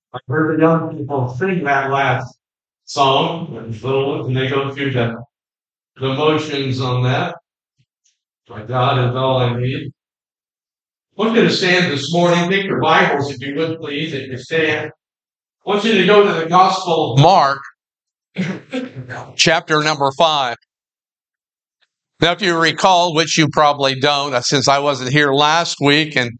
I heard the young people sing that last song, and they go through the motions on that. My God is all I need. I want you to stand this morning. Take your Bibles, if you would, please, if you stand. I want you to go to the Gospel of Mark, chapter number 5. Now, if you recall, which you probably don't, since I wasn't here last week, and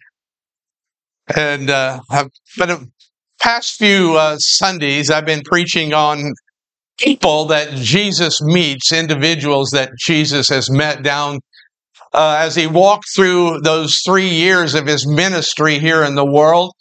have been a past few Sundays, I've been preaching on people that Jesus meets, individuals that Jesus has met down as he walked through those 3 years of his ministry here in the world.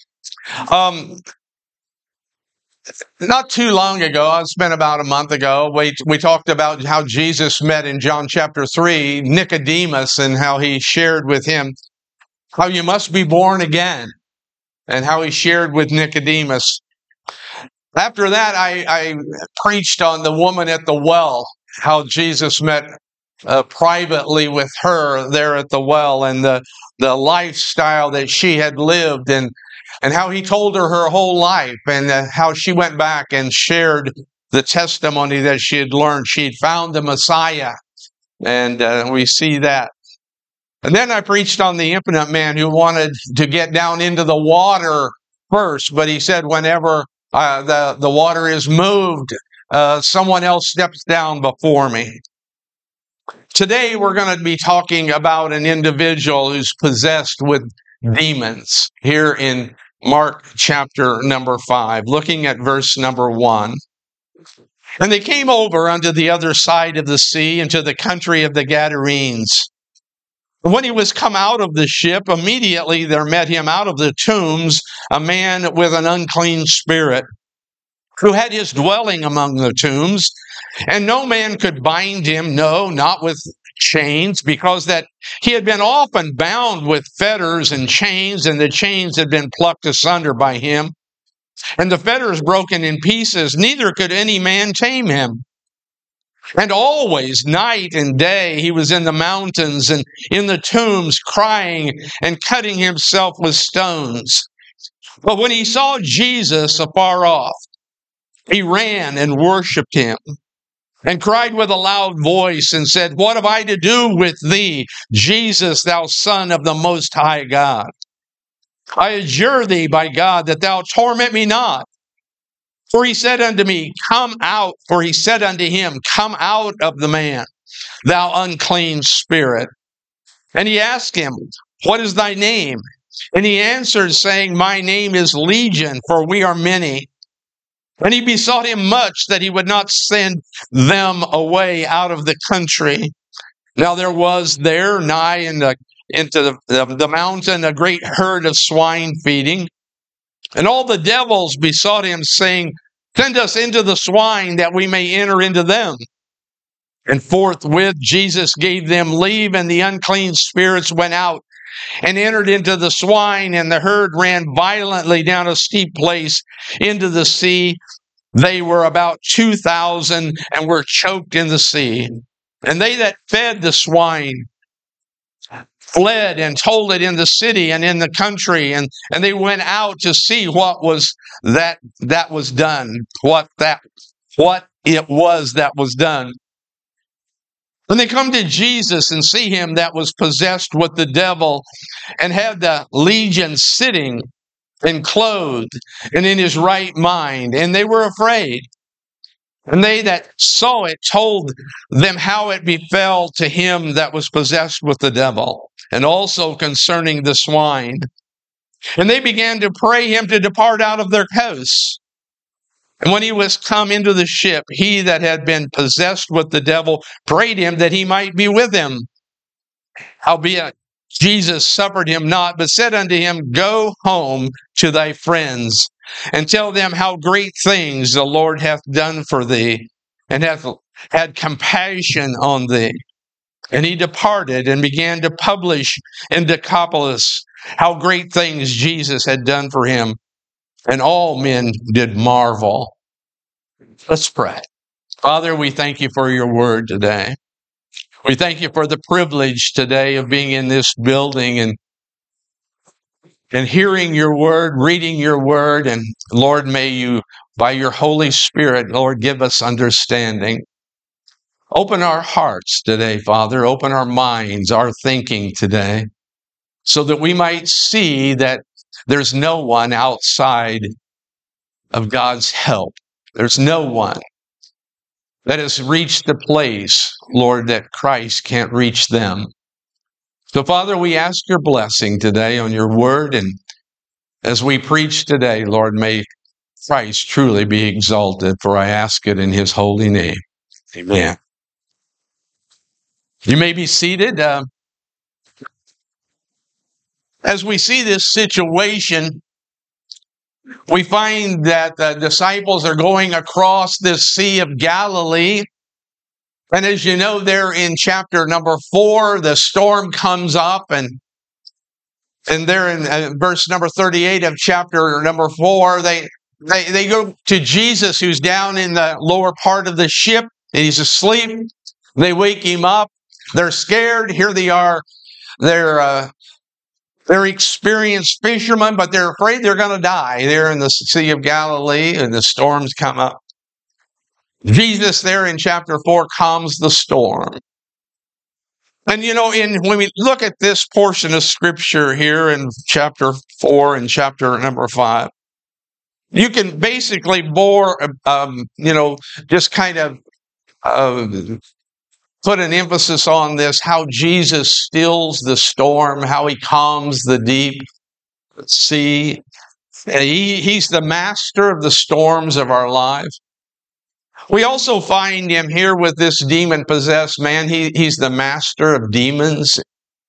Not too long ago, it's been about a month ago, we talked about how Jesus met in John chapter 3, Nicodemus, and how he shared with him how you must be born again, and how he shared with Nicodemus. After that, I preached on the woman at the well, how Jesus met privately with her there at the well, and the lifestyle that she had lived, and how he told her whole life, and how she went back and shared the testimony that she had learned. She had found the Messiah, and we see that. And then I preached on the impotent man who wanted to get down into the water first, but he said whenever the water is moved, someone else steps down before me. Today we're going to be talking about an individual who's possessed with demons here in Mark chapter number 5, looking at verse number 1. And they came over unto the other side of the sea, into the country of the Gadarenes. And when he was come out of the ship, immediately there met him out of the tombs a man with an unclean spirit, who had his dwelling among the tombs, and no man could bind him, no, not with chains, because that he had been often bound with fetters and chains, and the chains had been plucked asunder by him, and the fetters broken in pieces, neither could any man tame him. And always, night and day, he was in the mountains and in the tombs, crying and cutting himself with stones. But when he saw Jesus afar off, he ran and worshipped him, and cried with a loud voice, and said, What have I to do with thee, Jesus, thou Son of the Most High God? I adjure thee by God that thou torment me not. For he said unto me, Come out. For he said unto him, Come out of the man, thou unclean spirit. And he asked him, What is thy name? And he answered, saying, My name is Legion, for we are many. And he besought him much that he would not send them away out of the country. Now there was there nigh into the mountain a great herd of swine feeding. And all the devils besought him, saying, Send us into the swine, that we may enter into them. And forthwith Jesus gave them leave, and the unclean spirits went out and entered into the swine, and the herd ran violently down a steep place into the sea. They were about 2,000 and were choked in the sea. And they that fed the swine fled and told it in the city and in the country, and they went out to see what was that was done, what it was that was done. When they come to Jesus and see him that was possessed with the devil, and had the legion sitting and clothed and in his right mind, and they were afraid. And they that saw it told them how it befell to him that was possessed with the devil, and also concerning the swine. And they began to pray him to depart out of their coasts. And when he was come into the ship, he that had been possessed with the devil prayed him that he might be with him. Howbeit Jesus suffered him not, but said unto him, Go home to thy friends, and tell them how great things the Lord hath done for thee, and hath had compassion on thee. And he departed and began to publish in Decapolis how great things Jesus had done for him. And all men did marvel. Let's pray. Father, we thank you for your word today. We thank you for the privilege today of being in this building and and hearing your word, reading your word. And Lord, may you, by your Holy Spirit, Lord, give us understanding. Open our hearts today, Father. Open our minds, our thinking today, so that we might see that there's no one outside of God's help. There's no one that has reached the place, Lord, that Christ can't reach them. So, Father, we ask your blessing today on your word. And as we preach today, Lord, may Christ truly be exalted, for I ask it in his holy name. Amen. You may be seated. As we see this situation, we find that the disciples are going across this Sea of Galilee. And as you know, there in chapter number 4, the storm comes up, and there in verse number 38 of chapter number 4, they go to Jesus, who's down in the lower part of the ship, and he's asleep. They wake him up. They're scared. Here they are. They're experienced fishermen, but they're afraid they're going to die. They're in the Sea of Galilee, and the storms come up. Jesus there in chapter 4 calms the storm. And when we look at this portion of scripture here in chapter 4 and chapter number 5, you can basically just kind of put an emphasis on this, how Jesus stills the storm, how he calms the deep sea. He's the master of the storms of our lives. We also find him here with this demon-possessed man. He's the master of demons.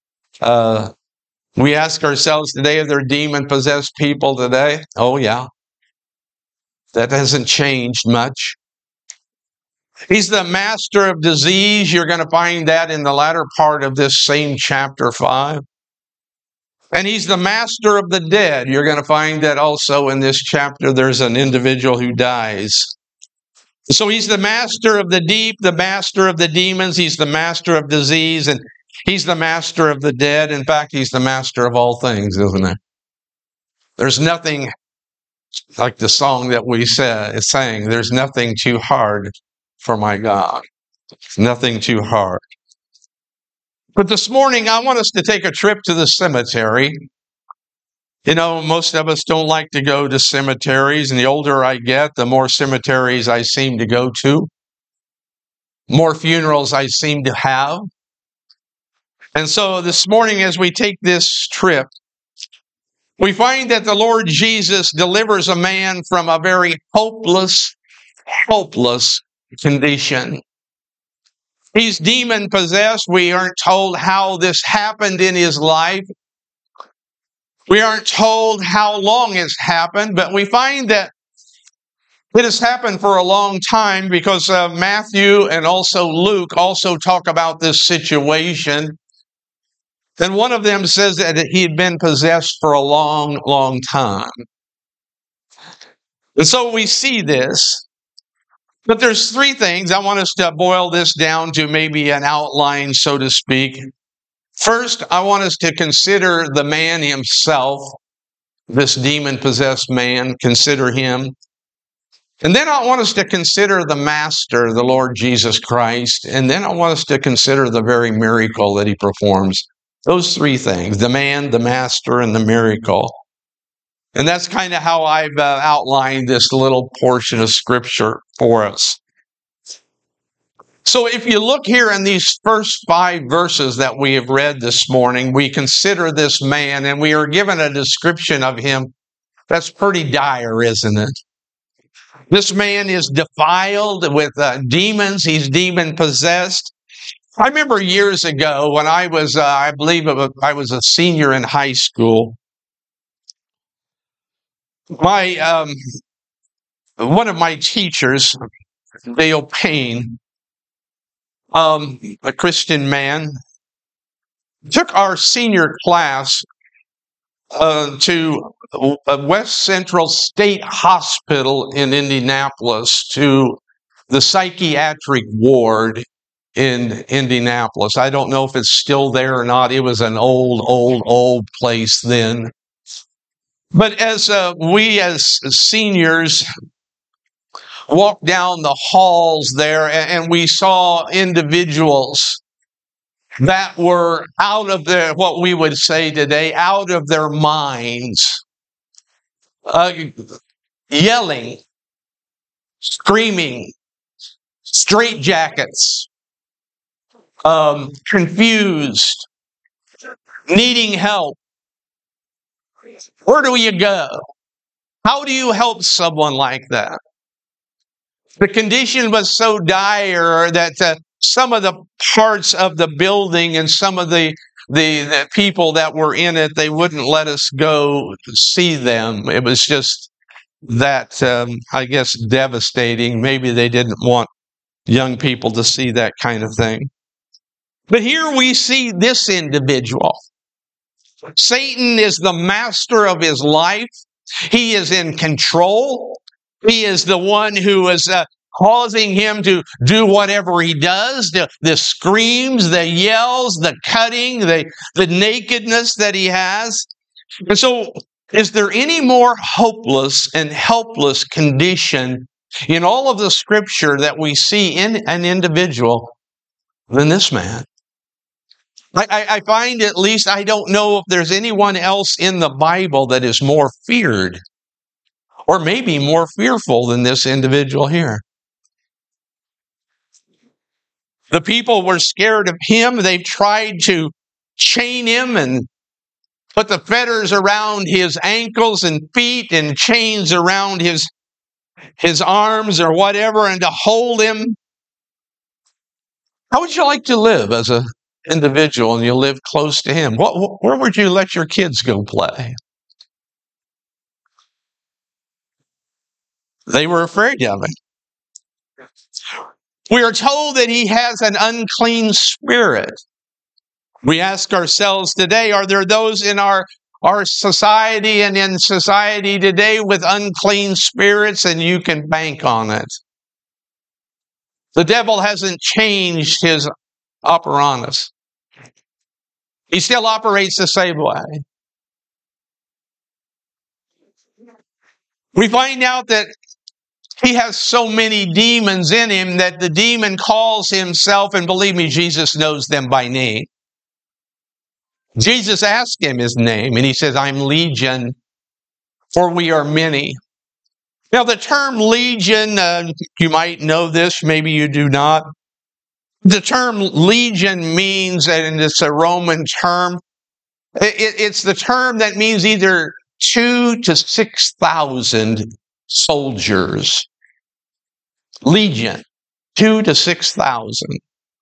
We ask ourselves today, are there demon-possessed people today? Oh, yeah. That hasn't changed much. He's the master of disease. You're going to find that in the latter part of this same chapter 5. And he's the master of the dead. You're going to find that also in this chapter. There's an individual who dies. So he's the master of the deep, the master of the demons. He's the master of disease, and he's the master of the dead. In fact, he's the master of all things, isn't he? There's nothing, like the song that we sang, there's nothing too hard for my God. Nothing too hard. But this morning, I want us to take a trip to the cemetery. Most of us don't like to go to cemeteries, and the older I get, the more cemeteries I seem to go to, more funerals I seem to have. And so this morning, as we take this trip, we find that the Lord Jesus delivers a man from a very hopeless condition. He's demon-possessed. We aren't told how this happened in his life. We aren't told how long it's happened, but we find that it has happened for a long time, because Matthew and also Luke also talk about this situation. And one of them says that he had been possessed for a long, long time. And so we see this. But there's 3 things. I want us to boil this down to maybe an outline, so to speak. First, I want us to consider the man himself, this demon-possessed man, consider him. And then I want us to consider the master, the Lord Jesus Christ. And then I want us to consider the very miracle that he performs. Those 3 things, the man, the master, and the miracle. And that's kind of how I've outlined this little portion of scripture for us. So if you look here in these first 5 verses that we have read this morning, we consider this man, and we are given a description of him that's pretty dire, isn't it? This man is defiled with demons. He's demon-possessed. I remember years ago when I was, I was a senior in high school. One of my teachers, Dale Payne, a Christian man, took our senior class to West Central State Hospital in Indianapolis, to the psychiatric ward in Indianapolis. I don't know if it's still there or not. It was an old place then. But as we as seniors walked down the halls there, and we saw individuals that were out of their, what we would say today, out of their minds, yelling, screaming, straitjackets, confused, needing help. Where do you go? How do you help someone like that? The condition was so dire that some of the parts of the building and some of the people that were in it, they wouldn't let us go see them. It was just that, I guess, devastating. Maybe they didn't want young people to see that kind of thing. But here we see this individual. Satan is the master of his life. He is in control. He is the one who is causing him to do whatever he does, the screams, the yells, the cutting, the nakedness that he has. And so, is there any more hopeless and helpless condition in all of the scripture that we see in an individual than this man? I find, at least, I don't know if there's anyone else in the Bible that is more feared or maybe more fearful than this individual here. The people were scared of him. They tried to chain him and put the fetters around his ankles and feet and chains around his arms or whatever, and to hold him. How would you like to live as an individual and you live close to him? Where would you let your kids go play? They were afraid of him. We are told that he has an unclean spirit. We ask ourselves today, are there those in our society and in society today with unclean spirits, and you can bank on it? The devil hasn't changed his apparatus. He still operates the same way. We find out that he has so many demons in him that the demon calls himself, and believe me, Jesus knows them by name. Jesus asked him his name, and he says, I'm Legion, for we are many. Now, the term Legion, you might know this, maybe you do not. The term Legion means, and it's a Roman term, it's the term that means either 2,000 to 6,000 soldiers. Legion, 2,000 to 6,000.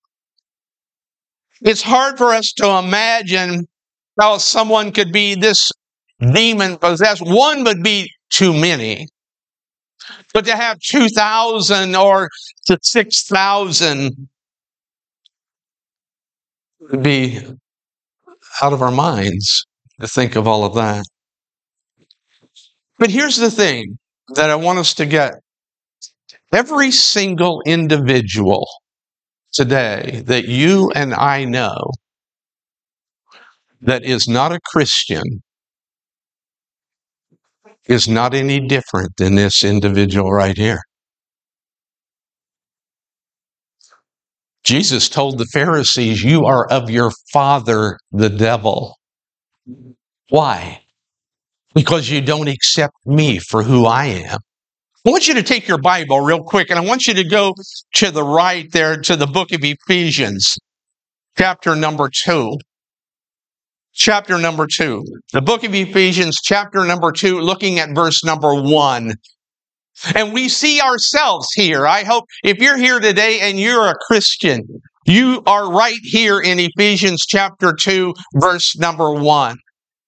It's hard for us to imagine how someone could be this demon possessed. One would be too many. But to have 2,000 or to 6,000 would be out of our minds to think of all of that. But here's the thing that I want us to get. Every single individual today that you and I know that is not a Christian is not any different than this individual right here. Jesus told the Pharisees, you are of your father, the devil. Why? Because you don't accept me for who I am. I want you to take your Bible real quick, and I want you to go to the right there to the book of Ephesians, chapter number 2. Chapter number 2. The book of Ephesians, chapter number 2, looking at verse number 1. And we see ourselves here. I hope if you're here today and you're a Christian, you are right here in Ephesians chapter 2, verse number 1.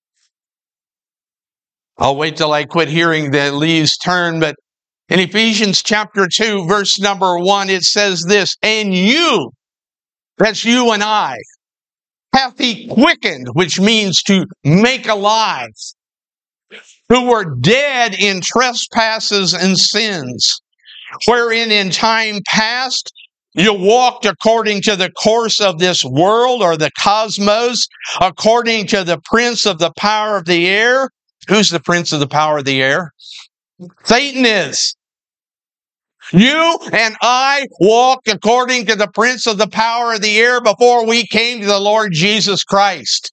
I'll wait till I quit hearing the leaves turn, but in Ephesians chapter 2, verse number 1, it says this, and you, that's you and I, hath he quickened, which means to make alive, who were dead in trespasses and sins, wherein in time past you walked according to the course of this world or the cosmos, according to the prince of the power of the air, Who's the prince of the power of the air? Satan is. You and I walked according to the prince of the power of the air before we came to the Lord Jesus Christ.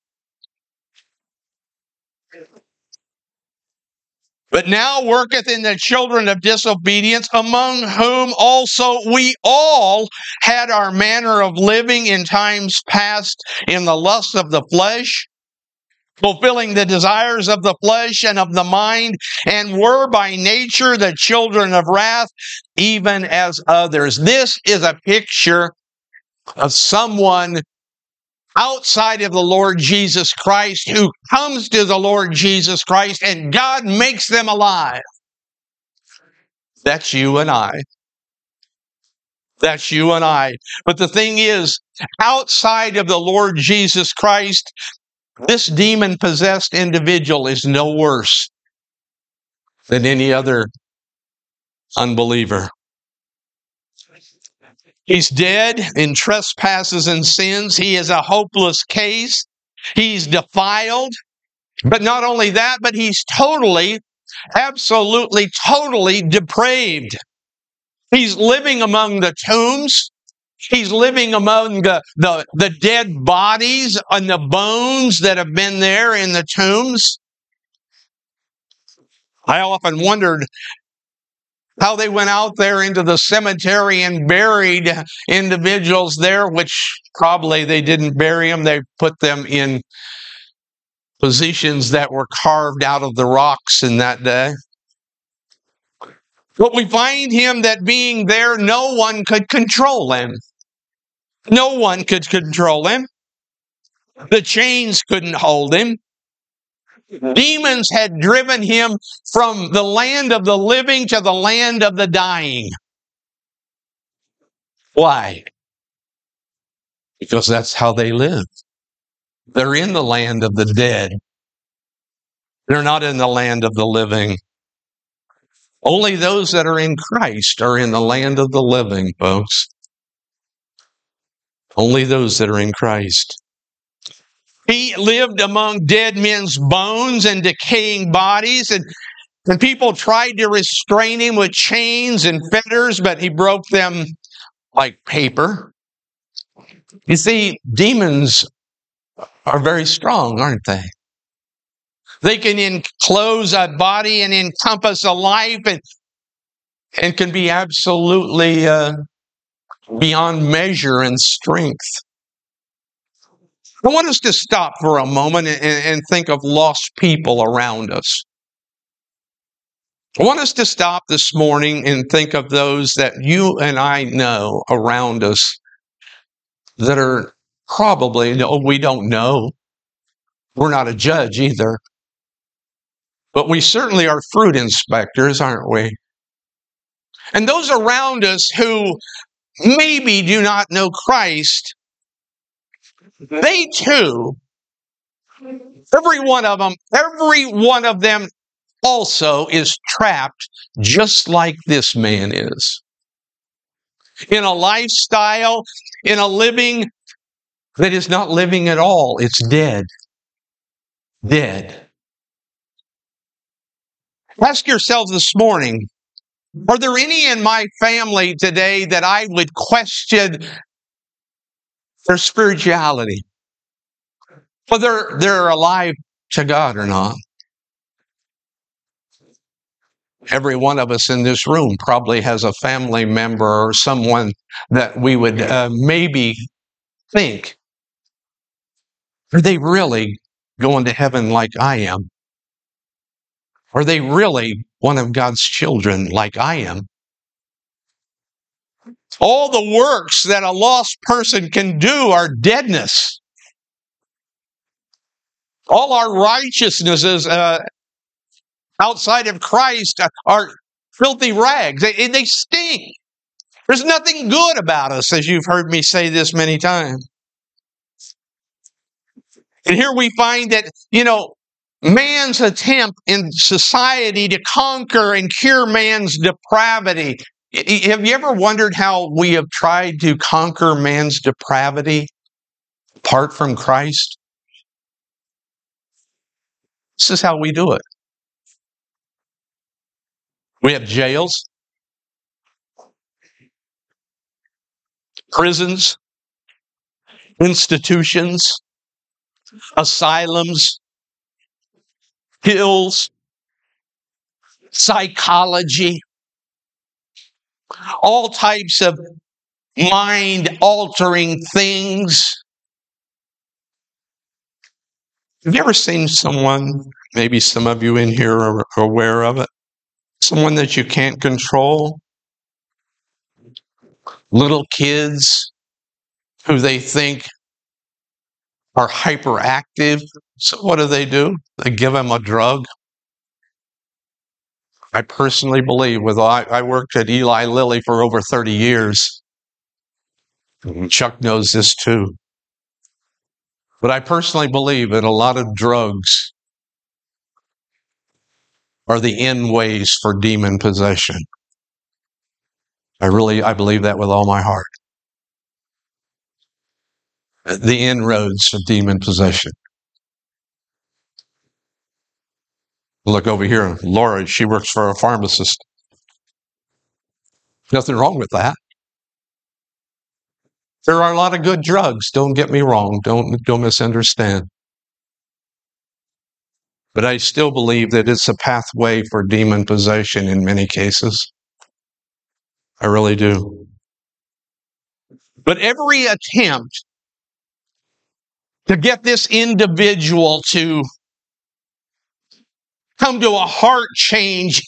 But now worketh in the children of disobedience, among whom also we all had our manner of living in times past in the lust of the flesh, fulfilling the desires of the flesh and of the mind, and were by nature the children of wrath, even as others. This is a picture of someone outside of the Lord Jesus Christ who comes to the Lord Jesus Christ and God makes them alive. That's you and I. That's you and I. But the thing is, outside of the Lord Jesus Christ, this demon-possessed individual is no worse than any other unbeliever. He's dead in trespasses and sins. He is a hopeless case. He's defiled. But not only that, but he's totally, absolutely, totally depraved. He's living among the tombs. He's living among the dead bodies and the bones that have been there in the tombs. I often wondered how they went out there into the cemetery and buried individuals there, which probably they didn't bury them. They put them in positions that were carved out of the rocks in that day. But we find him that being there, no one could control him. No one could control him. The chains couldn't hold him. Demons had driven him from the land of the living to the land of the dying. Why? Because that's how they live. They're in the land of the dead. They're not in the land of the living. Only those that are in Christ are in the land of the living, folks. Only those that are in Christ. He lived among dead men's bones and decaying bodies, and people tried to restrain him with chains and fetters, but he broke them like paper. You see, demons are very strong, aren't they? They can enclose a body and encompass a life and can be absolutely beyond measure in strength. I want us to stop for a moment and think of lost people around us. I want us to stop this morning and think of those that you and I know around us that are probably, no, we don't know. We're not a judge either. But we certainly are fruit inspectors, aren't we? And those around us who maybe do not know Christ, they too, every one of them also is trapped just like this man is. In a lifestyle, in a living that is not living at all. It's dead. Dead. Ask yourselves this morning, are there any in my family today that I would question their spirituality? Whether they're alive to God or not? Every one of us in this room probably has a family member or someone that we would maybe think, are they really going to heaven like I am? Are they really one of God's children like I am? All the works that a lost person can do are deadness. All our righteousnesses outside of Christ are filthy rags. They stink. There's nothing good about us, as you've heard me say this many times. And here we find that, man's attempt in society to conquer and cure man's depravity. Have you ever wondered how we have tried to conquer man's depravity apart from Christ? This is how we do it. We have jails, prisons, institutions, asylums, hills, psychology, all types of mind-altering things. Have you ever seen someone, maybe some of you in here are aware of it, someone that you can't control? Little kids who they think are hyperactive. So what do? They give them a drug. I personally believe, I worked at Eli Lilly for over 30 years. Chuck knows this too. But I personally believe that a lot of drugs are the end ways for demon possession. I believe that with all my heart. The inroads of demon possession. Look over here, Laura, she works for a pharmacist. Nothing wrong with that. There are a lot of good drugs, don't get me wrong, don't misunderstand. But I still believe that it's a pathway for demon possession in many cases. I really do. But every attempt to get this individual to come to a heart change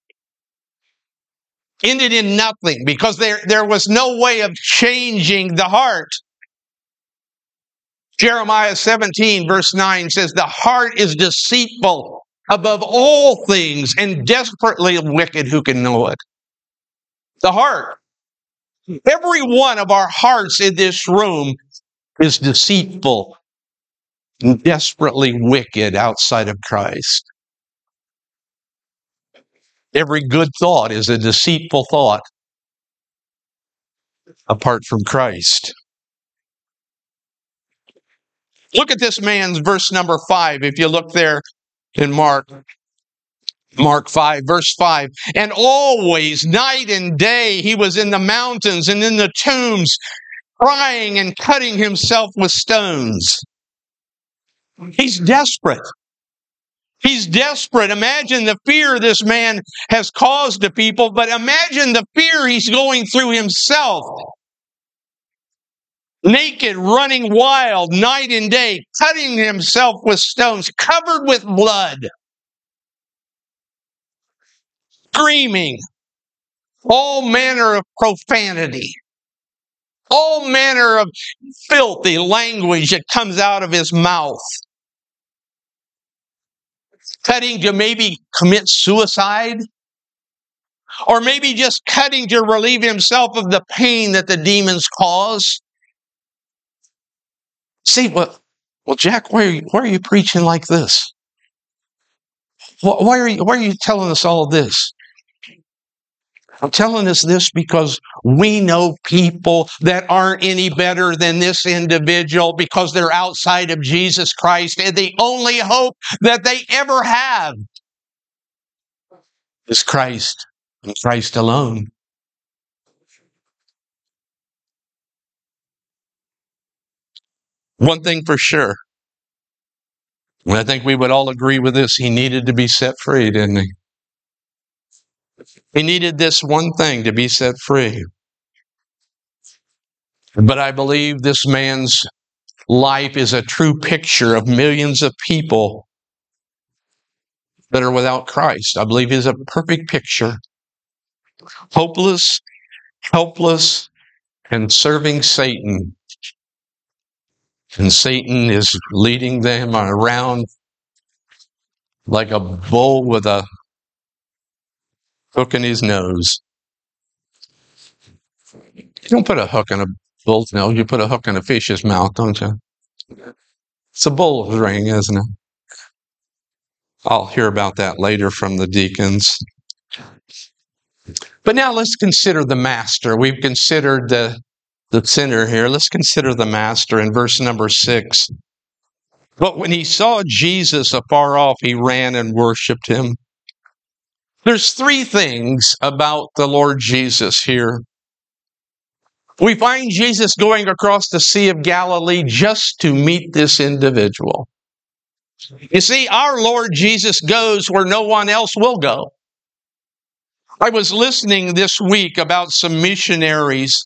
ended in nothing, because there was no way of changing the heart. Jeremiah 17 verse 9 says, "The heart is deceitful above all things and desperately wicked. Who can know it?" The heart. Every one of our hearts in this room is deceitful and desperately wicked outside of Christ. Every good thought is a deceitful thought apart from Christ. Look at this man's verse number 5. If you look there in Mark 5, verse 5. "And always, night and day, he was in the mountains and in the tombs, crying and cutting himself with stones." He's desperate. He's desperate. Imagine the fear this man has caused to people, but imagine the fear he's going through himself. Naked, running wild, night and day, cutting himself with stones, covered with blood, screaming, all manner of profanity, all manner of filthy language that comes out of his mouth. Cutting to maybe commit suicide, or maybe just cutting to relieve himself of the pain that the demons cause. See, well, Jack, why are you preaching like this? Why are you telling us all this? I'm telling us this because we know people that aren't any better than this individual, because they're outside of Jesus Christ, and the only hope that they ever have is Christ and Christ alone. One thing for sure, and I think we would all agree with this, he needed to be set free, didn't he? He needed this one thing to be set free. But I believe this man's life is a true picture of millions of people that are without Christ. I believe he's a perfect picture. Hopeless, helpless, and serving Satan. And Satan is leading them around like a bull with a hook in his nose. You don't put a hook in a bull's nose, you put a hook in a fish's mouth, don't you? It's a bull's ring, isn't it? I'll hear about that later from the deacons. But now let's consider the master. We've considered the sinner here. Let's consider the master in verse number 6. "But when he saw Jesus afar off, he ran and worshipped him, There's three things about the Lord Jesus here. We find Jesus going across the Sea of Galilee just to meet this individual. You see, our Lord Jesus goes where no one else will go. I was listening this week about some missionaries,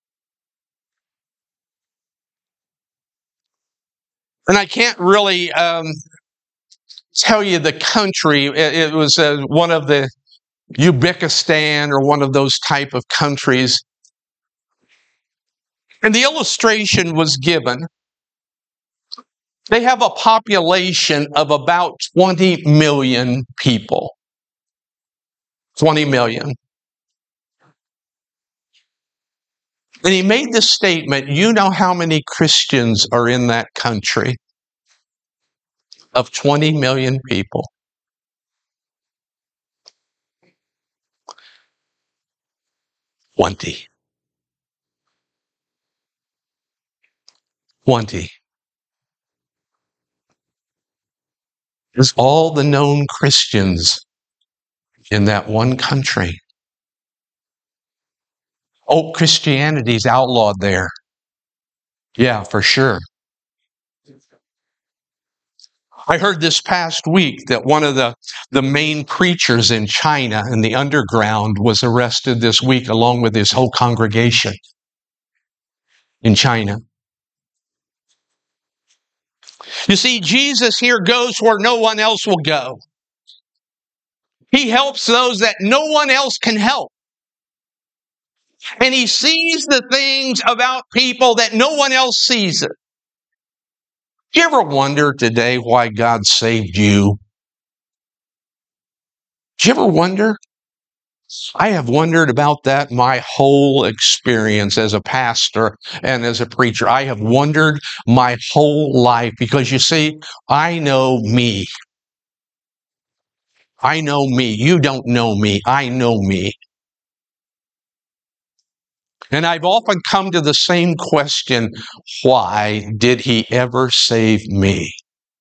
and I can't really tell you the country. It was one of the Uzbekistan or one of those type of countries. And the illustration was given. They have a population of about 20 million people. 20 million. And he made this statement, you know how many Christians are in that country? Of 20 million people. 20. 20. There's all the known Christians in that one country. Oh, Christianity's outlawed there. Yeah, for sure. I heard this past week that one of the main preachers in China in the underground was arrested this week along with his whole congregation in China. You see, Jesus here goes where no one else will go. He helps those that no one else can help. And he sees the things about people that no one else sees it. Do you ever wonder today why God saved you? Do you ever wonder? I have wondered about that my whole experience as a pastor and as a preacher. I have wondered my whole life because you see, I know me. I know me. You don't know me. I know me. And I've often come to the same question, why did he ever save me?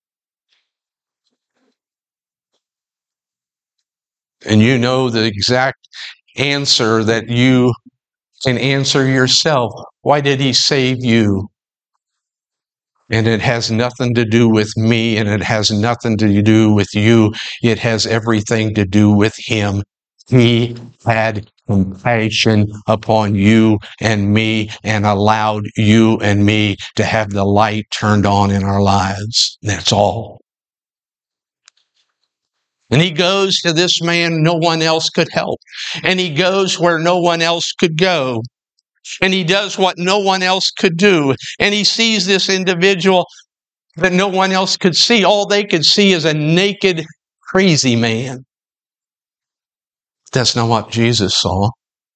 And you know the exact answer that you can answer yourself. Why did he save you? And it has nothing to do with me, and it has nothing to do with you. It has everything to do with him. He had compassion upon you and me and allowed you and me to have the light turned on in our lives. That's all. And he goes to this man no one else could help. And he goes where no one else could go. And he does what no one else could do. And he sees this individual that no one else could see. All they could see is a naked, crazy man. That's not what Jesus saw.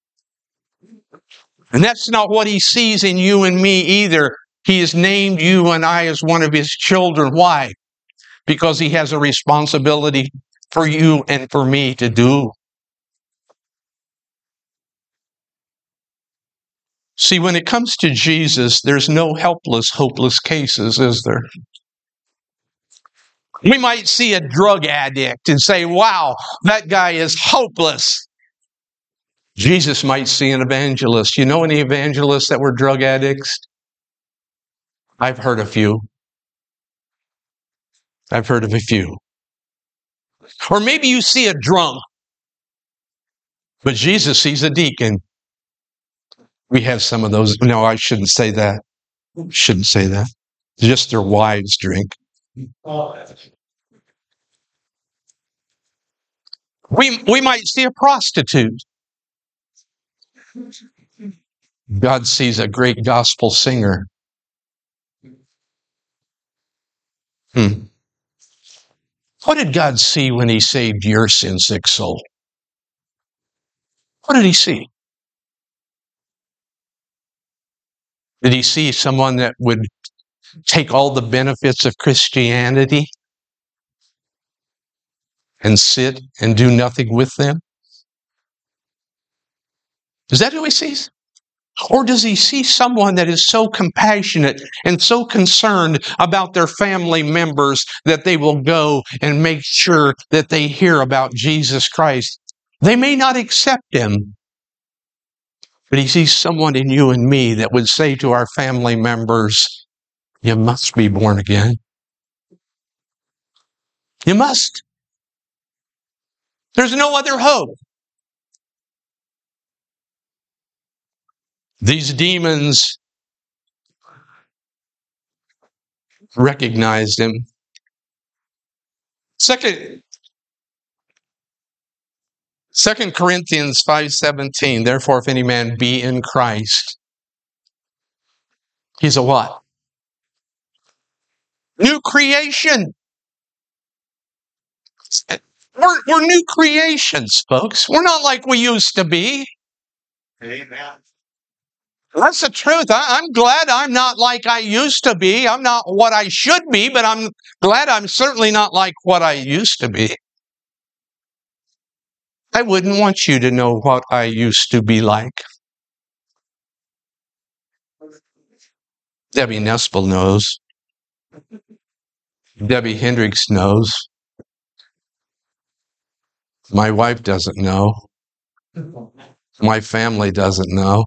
And that's not what he sees in you and me either. He has named you and I as one of his children. Why? Because he has a responsibility for you and for me to do. See, when it comes to Jesus, there's no helpless, hopeless cases, is there? We might see a drug addict and say, wow, that guy is hopeless. Jesus might see an evangelist. You know any evangelists that were drug addicts? I've heard a few. I've heard of a few. Or maybe you see a drunk, but Jesus sees a deacon. We have some of those. No, I shouldn't say that. Shouldn't say that. Just their wives drink. We might see a prostitute. God sees a great gospel singer. What did God see when he saved your sin-sick soul? What did he see? Did he see someone that would take all the benefits of Christianity and sit and do nothing with them? Is that who he sees? Or does he see someone that is so compassionate and so concerned about their family members that they will go and make sure that they hear about Jesus Christ? They may not accept him, but he sees someone in you and me that would say to our family members, you must be born again. You must. There's no other hope. These demons recognized him. Second Corinthians 5:17, therefore if any man be in Christ, he's a what? New creation. We're new creations, folks. We're not like we used to be. Amen. That's the truth. I'm glad I'm not like I used to be. I'm not what I should be, but I'm glad I'm certainly not like what I used to be. I wouldn't want you to know what I used to be like. Debbie Nespel knows. Debbie Hendricks knows. My wife doesn't know. My family doesn't know.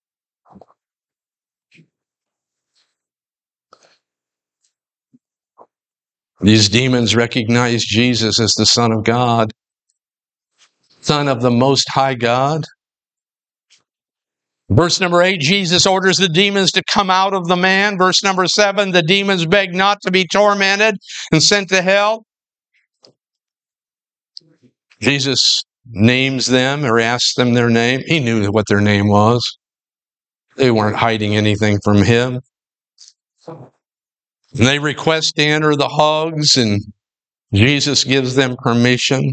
These demons recognize Jesus as the Son of God, Son of the Most High God. Verse number 8, Jesus orders the demons to come out of the man. Verse number 7, the demons beg not to be tormented and sent to hell. Jesus names them or asks them their name. He knew what their name was. They weren't hiding anything from him. And they request to enter the hogs, and Jesus gives them permission.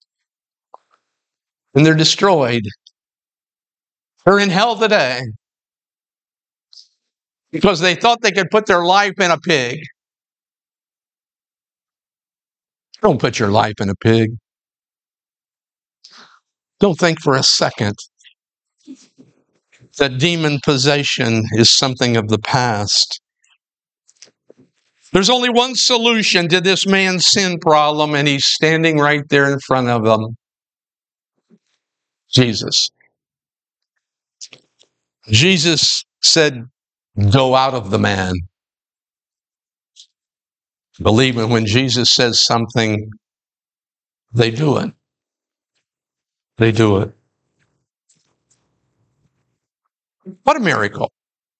And they're destroyed. They're in hell today because they thought they could put their life in a pig. Don't put your life in a pig. Don't think for a second that demon possession is something of the past. There's only one solution to this man's sin problem, and he's standing right there in front of them. Jesus. Jesus said, go out of the man. Believe me, when Jesus says something, they do it. They do it. What a miracle.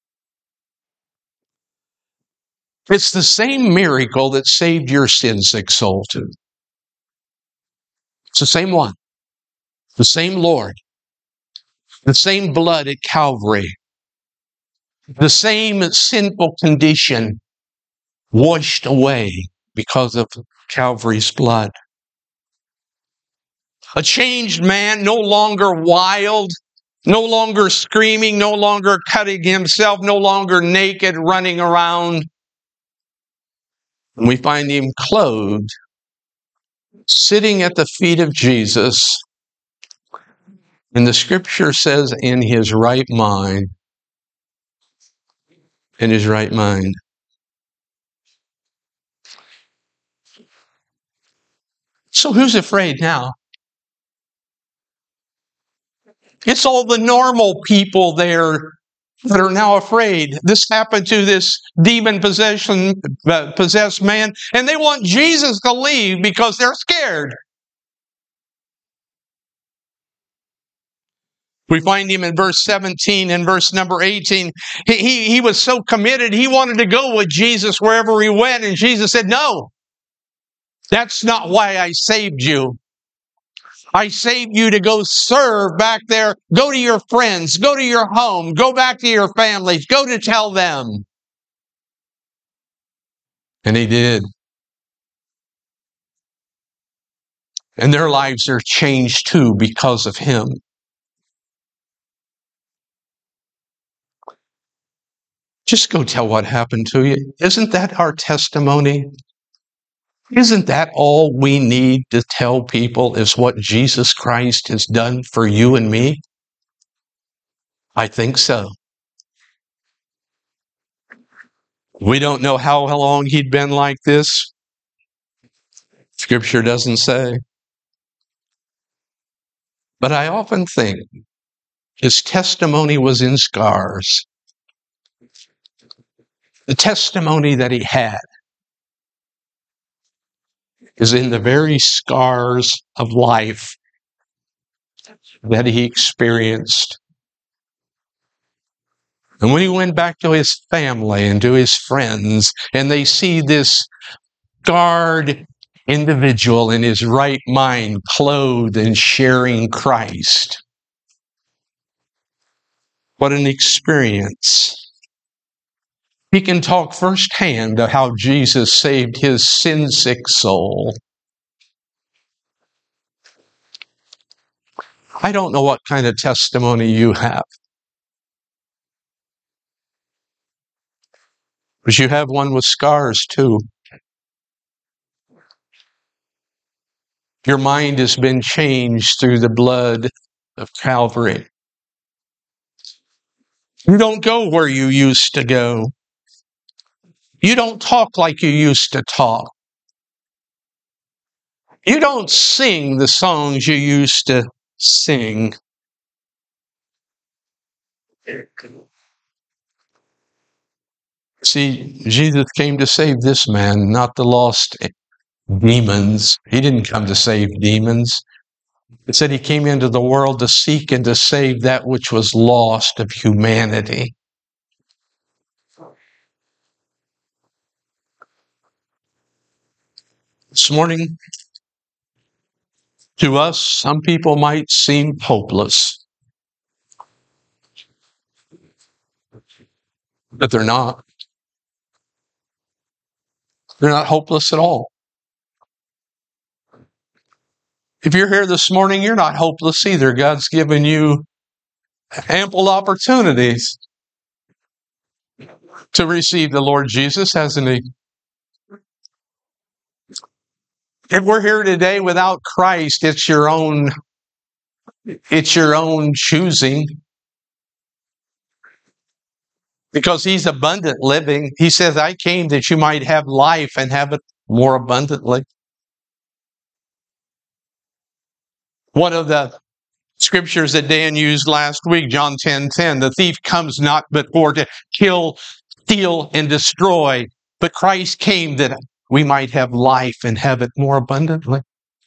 It's the same miracle that saved your sin-sick soul too. It's the same one. The same Lord. The same blood at Calvary. The same sinful condition washed away because of Calvary's blood. A changed man, no longer wild, no longer screaming, no longer cutting himself, no longer naked, running around. And we find him clothed, sitting at the feet of Jesus. And the scripture says, in his right mind. In his right mind. So who's afraid now? It's all the normal people there that are now afraid. This happened to this demon-possessed man, and they want Jesus to leave because they're scared. We find him in verse 17 and verse number 18. He was so committed, he wanted to go with Jesus wherever he went, and Jesus said, no, that's not why I saved you. I saved you to go serve back there. Go to your friends. Go to your home. Go back to your families. Go to tell them. And he did. And their lives are changed too because of him. Just go tell what happened to you. Isn't that our testimony? Isn't that all we need to tell people is what Jesus Christ has done for you and me? I think so. We don't know how long he'd been like this. Scripture doesn't say. But I often think his testimony was in scars. The testimony that he had is in the very scars of life that he experienced. And when he went back to his family and to his friends, and they see this scarred individual in his right mind, clothed and sharing Christ, what an experience. He can talk firsthand of how Jesus saved his sin-sick soul. I don't know what kind of testimony you have, but you have one with scars too. Your mind has been changed through the blood of Calvary. You don't go where you used to go. You don't talk like you used to talk. You don't sing the songs you used to sing. See, Jesus came to save this man, not the lost demons. He didn't come to save demons. It said he came into the world to seek and to save that which was lost of humanity. This morning, to us, some people might seem hopeless, but they're not. They're not hopeless at all. If you're here this morning, you're not hopeless either. God's given you ample opportunities to receive the Lord Jesus, hasn't he? If we're here today without Christ, it's your own choosing. Because he's abundant living. He says, I came that you might have life and have it more abundantly. One of the scriptures that Dan used last week, John 10:10, the thief comes not but for to kill, steal, and destroy. But Christ came that we might have life and have it more abundantly.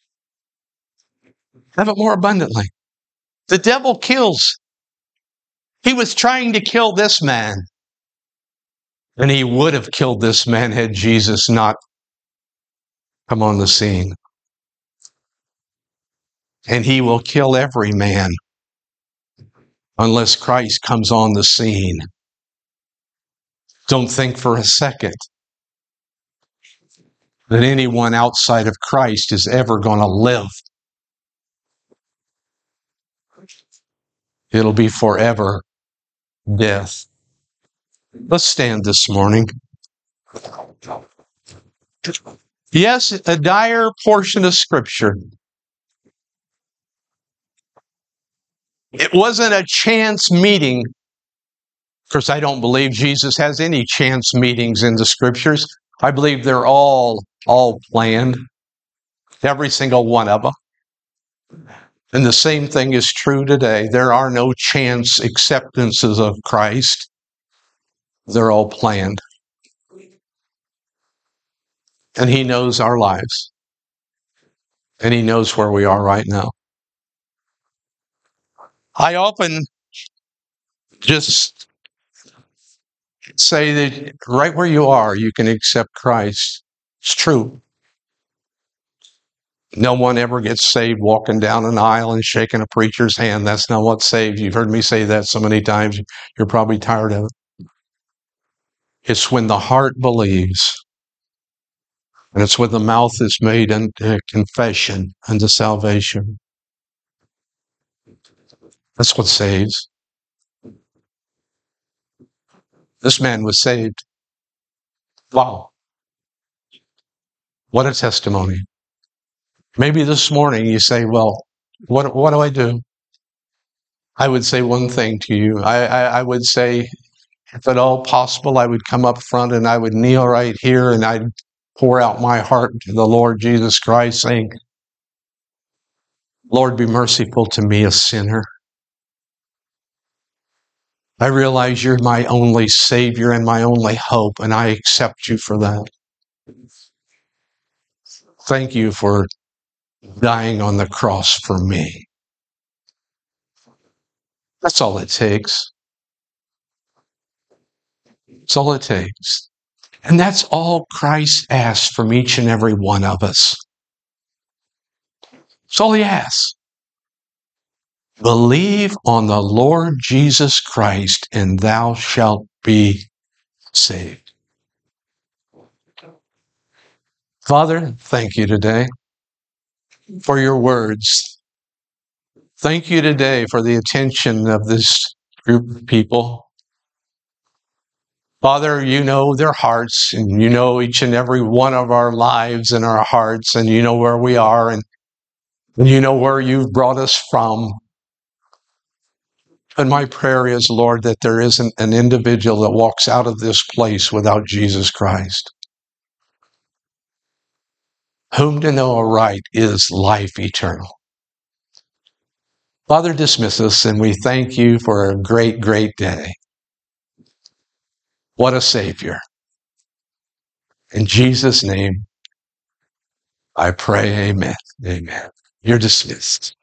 Have it more abundantly. The devil kills. He was trying to kill this man. And he would have killed this man had Jesus not come on the scene. And he will kill every man unless Christ comes on the scene. Don't think for a second that anyone outside of Christ is ever going to live. It'll be forever death. Let's stand this morning. Yes, a dire portion of Scripture. It wasn't a chance meeting. Of course, I don't believe Jesus has any chance meetings in the Scriptures. I believe they're all planned. Every single one of them. And the same thing is true today. There are no chance acceptances of Christ. They're all planned. And he knows our lives. And he knows where we are right now. I often just say that right where you are, you can accept Christ. It's true. No one ever gets saved walking down an aisle and shaking a preacher's hand. That's not what saves. You've heard me say that so many times, you're probably tired of it. It's when the heart believes. And it's when the mouth is made unto confession, unto salvation. That's what saves. This man was saved. Wow. What a testimony. Maybe this morning you say, well, what do I do? I would say one thing to you. I would say, if at all possible, I would come up front and I would kneel right here and I'd pour out my heart to the Lord Jesus Christ, saying, Lord, be merciful to me, a sinner. I realize you're my only Savior and my only hope, and I accept you for that. Thank you for dying on the cross for me. That's all it takes. That's all it takes. And that's all Christ asks from each and every one of us. That's all he asks. Believe on the Lord Jesus Christ, and thou shalt be saved. Father, thank you today for your words. Thank you today for the attention of this group of people. Father, you know their hearts, and you know each and every one of our lives and our hearts, and you know where we are, and you know where you've brought us from. And my prayer is, Lord, that there isn't an individual that walks out of this place without Jesus Christ. Whom to know aright is life eternal. Father, dismiss us, and we thank you for a great, great day. What a Savior. In Jesus' name, I pray, amen. Amen. You're dismissed.